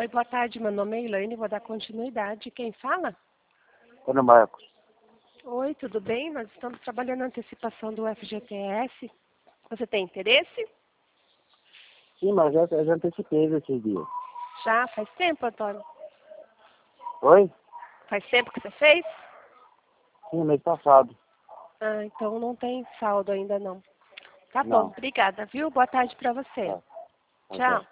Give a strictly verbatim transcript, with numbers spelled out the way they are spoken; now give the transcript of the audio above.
Oi, boa tarde. Meu nome é Elaine, vou dar continuidade. Quem fala? Ana Marcos. Oi, tudo bem? Nós estamos trabalhando na antecipação do F G T S. Você tem interesse? Sim, mas eu, eu já antecipei esses dias. Já? Faz tempo, Antônio? Oi? Faz tempo que você fez? Sim, mês passado. Ah, então não tem saldo ainda não. Tá bom, Não. obrigada, viu? Boa tarde pra você. Tá. Tá, Tchau. tá.